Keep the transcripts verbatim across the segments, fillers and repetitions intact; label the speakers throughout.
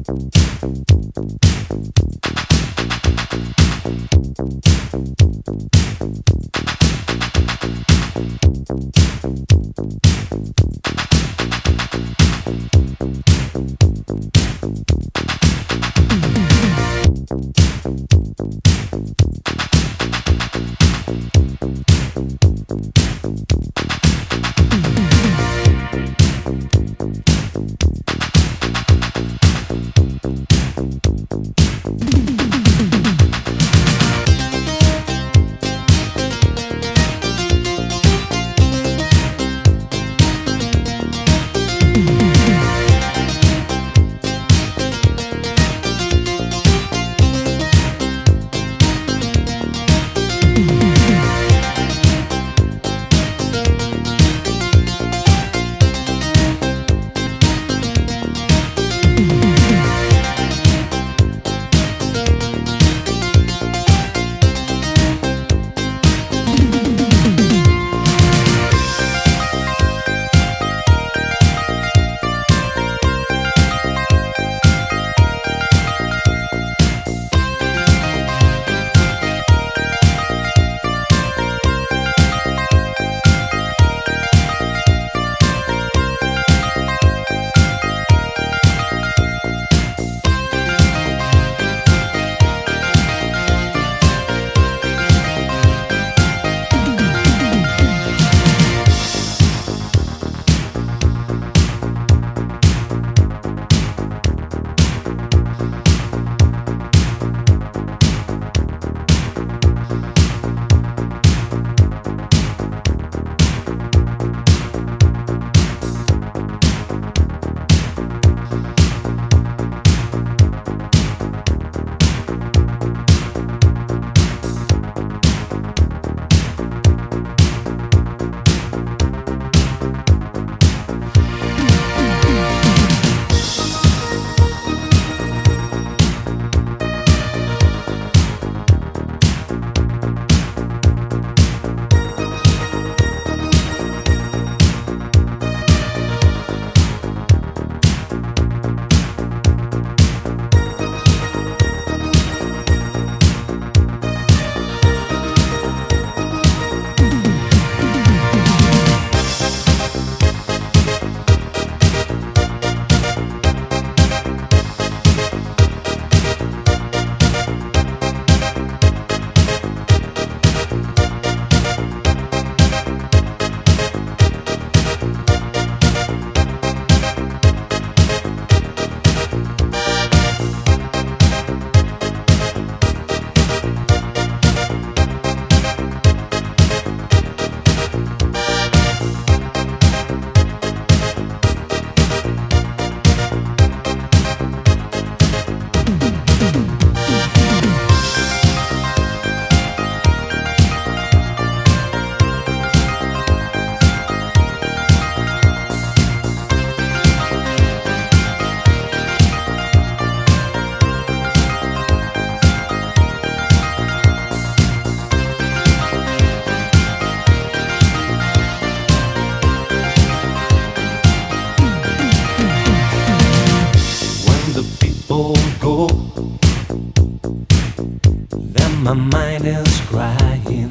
Speaker 1: my mind is crying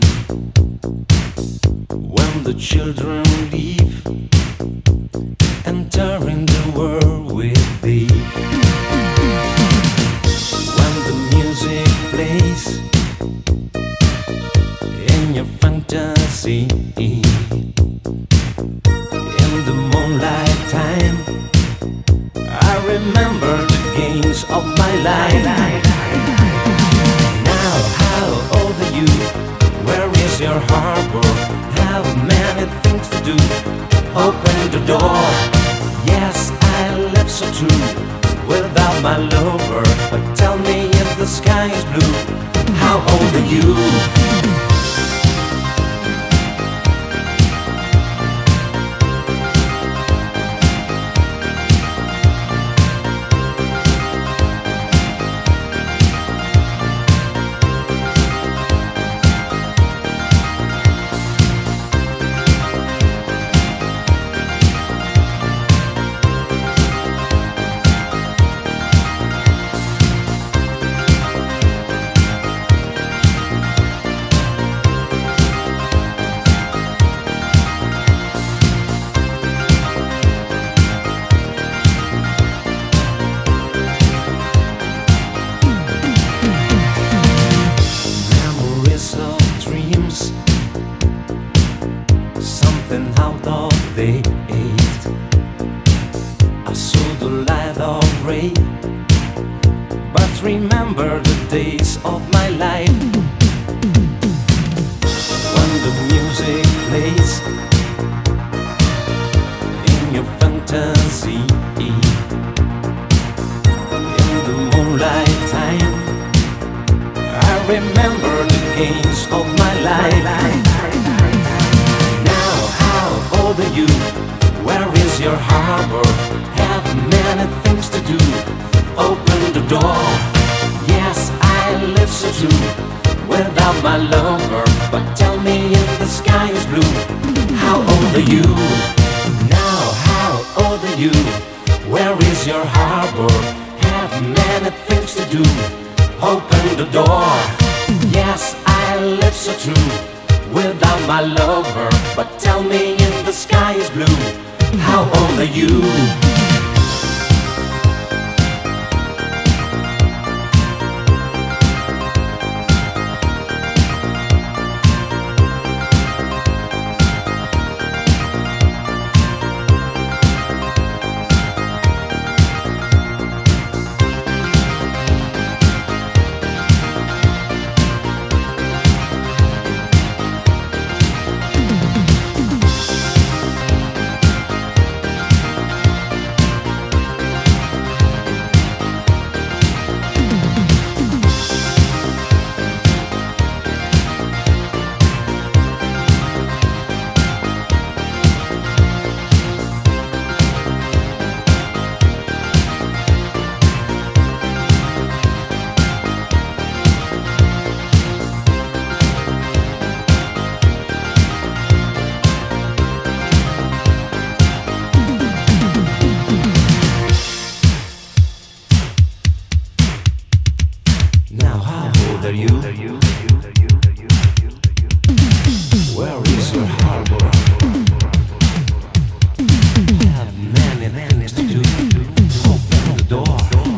Speaker 1: when the children leave, entering the world with thee. When the music plays in your fantasy, in the moonlight time, I remember the games of my life. Now, how old are you? Where is your harbor? How many things to do? Open the door. Yes, I live so true without my lover. But tell me if the sky is blue, how old are you? remember the days of my life when the music plays in your fantasy. In the moonlight time, I remember the games of my life. Now, how old are you? Where is your harbor? Have many things to do. Open the door. Yes, I live so true without my lover. But tell me if the sky is blue, how old are you? Now, how old are you? Where is your harbor? Have many things to do. Open the door. Yes, I live so true without my lover. But tell me if the sky is blue, how old are you? Now, how old are you? Where is your harbor? Have many things to do. Open the door.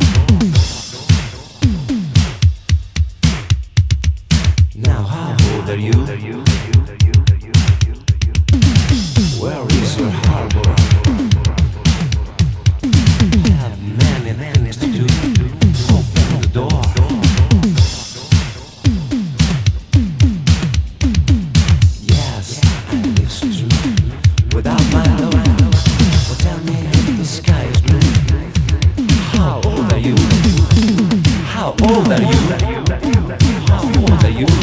Speaker 1: Now, how old are you? Where is your harbor? Have many things to do. Open the door. Without my love, well, tell me if the sky is blue. How old are you? How old are you? How old are you?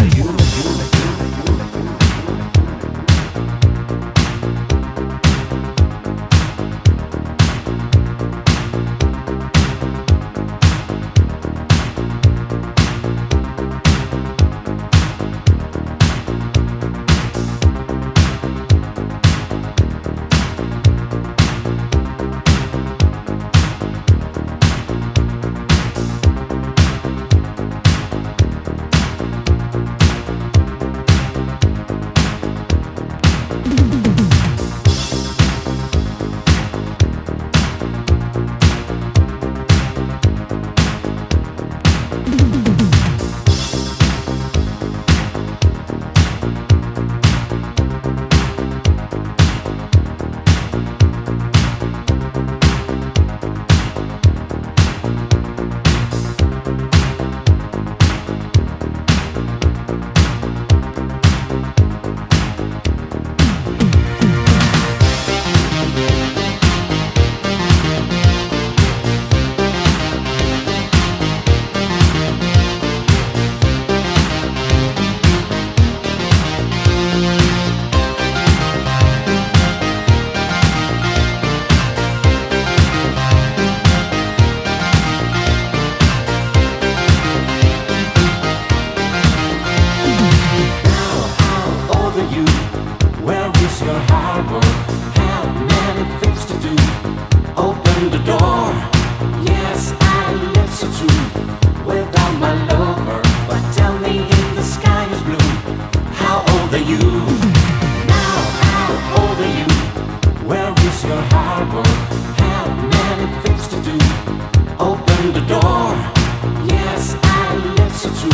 Speaker 1: The door. Yes, I live so true.